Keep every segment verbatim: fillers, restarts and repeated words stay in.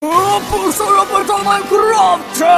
Пушую портал Майнкрафте!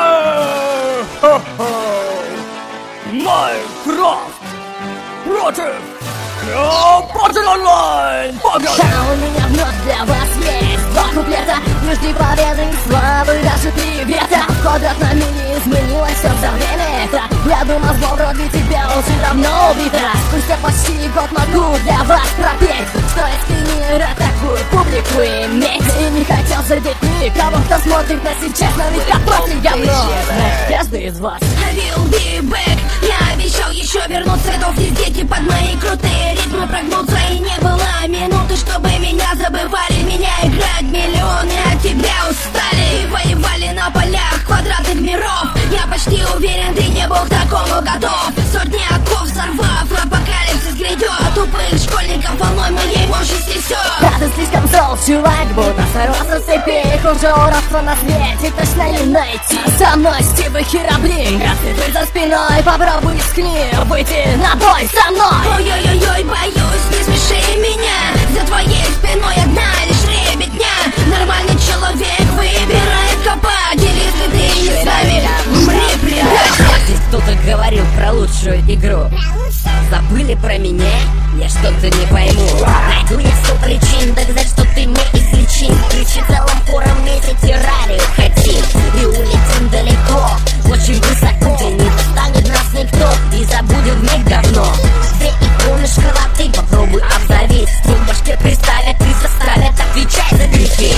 Майнкрафт против Портал онлайн! Погнали! А у меня вновь для вас есть два куплета. Не жди победы и славы, даже привета. Квадрат на мили изменилось все за время это. Я думал, что вроде тебя уже давно убита. Спустя почти год могу для вас пропеть, что если не рад такую публику иметь. И не хотел задеть никого, кто смотрит на сейчас, но ведь как после говно каждый из вас. I will be back. Я обещал еще вернуться, готов дети под мои крутые ритмы прогнуться. И не было минуты, чтобы меня забывали. Меня играть миллионы, от тебя устали. И воевали на полях квадратных миров. Я почти уверен, ты не был к такому готов. Сотни оков взорвав, апокалипсис грядет. Тупых школьников волной моей мощи снесет. Да ты слишком зол, чувак, будто сорвался с цепи. Хуже уродства на свете точно не найти. Со мной стивы херабли, раз ты за спиной, попробуй рискни выйти на бой со мной. Ой-ой-ой, боюсь, не смеши меня. За твоей спиной одна лишь ребятня. Нормальный человек выбирает копать. Или ты, ты не с нами, умри, предатель. Здесь кто-то говорил про лучшую игру. Забыли про меня? Я что-то не пойму. Найду я сто причин доказать, что ты неизлечим. Кричи целым хором вместе террарию хотим. И улетим далеко, очень высоко. Где не достанет нас никто и забудем вмиг говно. Две иконы школоты, попробуй обзовись. Стрим в башке приставят и заставят отвечать за грехи.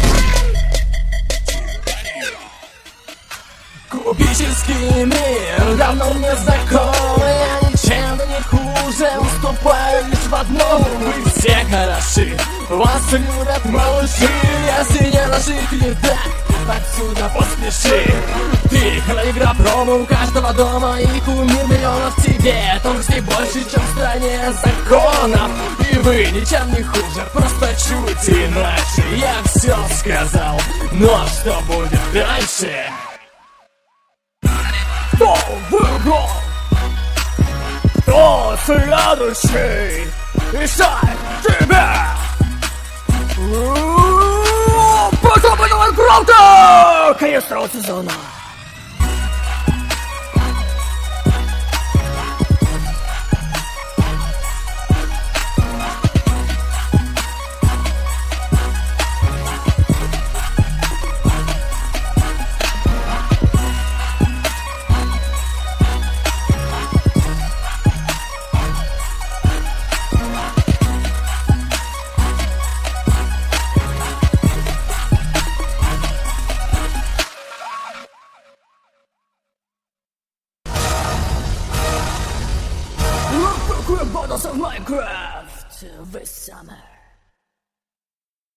Кубический мир давно мне знаком. Я ничем не хуже, уступаю лишь в одном. Вы все хороши, вас любят малыши. Если не нажить еда, отсюда поспеши. Ты игра промо у каждого дома. И кумир миллионов тебе. Тонкостей больше, чем в стране законов. И вы ничем не хуже, просто чуть иначе. Я все сказал, но что будет дальше? Кто выиграл? Кто следующий? Решай тебя! Потом на Майнкрафте! Конец второго сезона! Battles of Minecraft this summer.